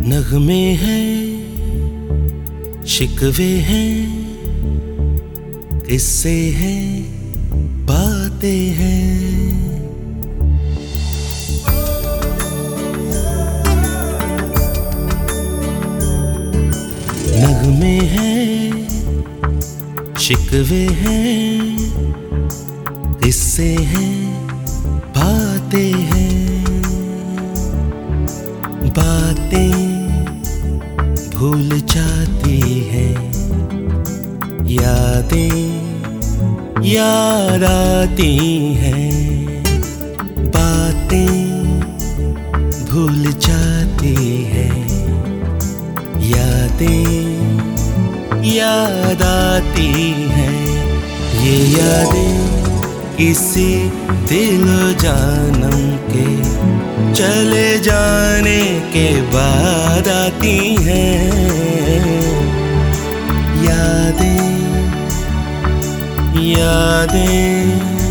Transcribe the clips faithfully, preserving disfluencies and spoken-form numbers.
नगमे हैं, शिकवे हैं, किस्से हैं, बातें हैं। नगमे हैं, शिकवे हैं, किस्से हैं, बातें हैं। बातें भूल जाती हैं, यादें याद आती हैं। बातें भूल जाती हैं, यादें याद आती हैं। ये यादें किसी दिलो जानम के चले जाने के बाद आती हैं। यादें यादें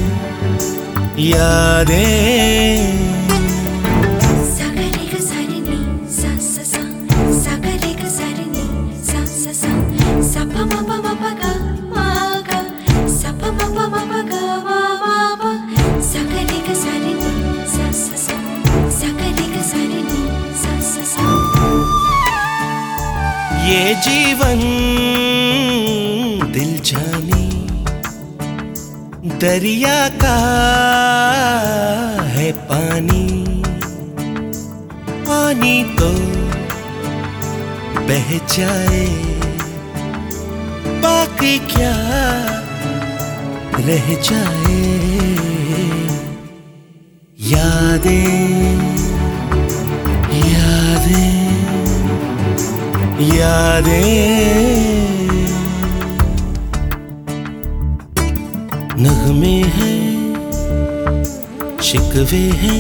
यादें। ये जीवन दिल जानी दरिया का है पानी। पानी तो बह जाए, बाकी क्या रह जाए। यादें यादें यादें। नगमे हैं, शिकवे हैं,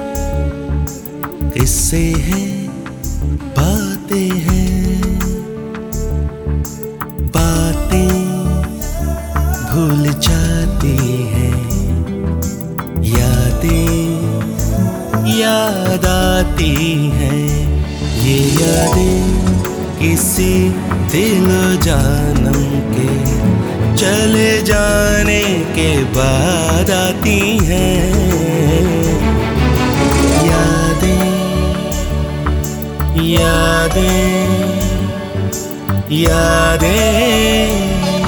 किस्से हैं, बातें हैं। बातें भूल जाती हैं, यादें याद आती हैं। ये यादें किसी दिलो जानम के चले जाने के बाद आती हैं। यादें यादें यादें।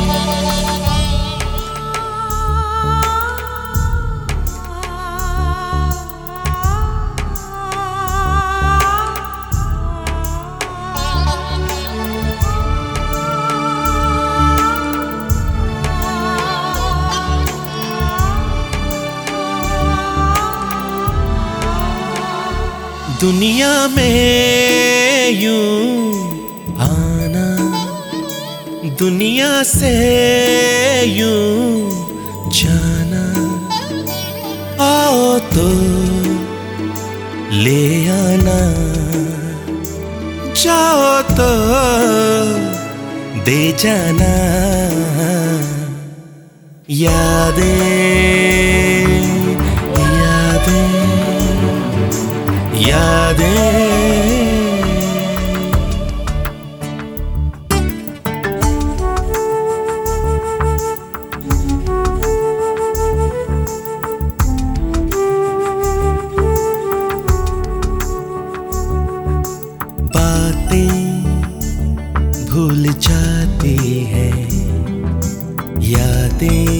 दुनिया में यूं आना, दुनिया से यूं जाना। आओ तो ले आना, जाओ तो दे जाना। यादें यादें। बातें भूल जाती हैं, यादें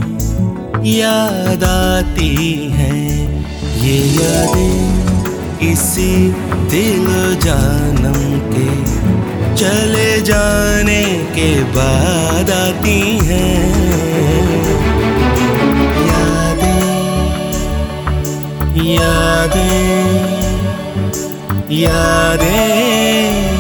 याद आती हैं। ये यादें किसी दिलो जानम के चले जाने के बाद आती हैं। यादें यादें यादें।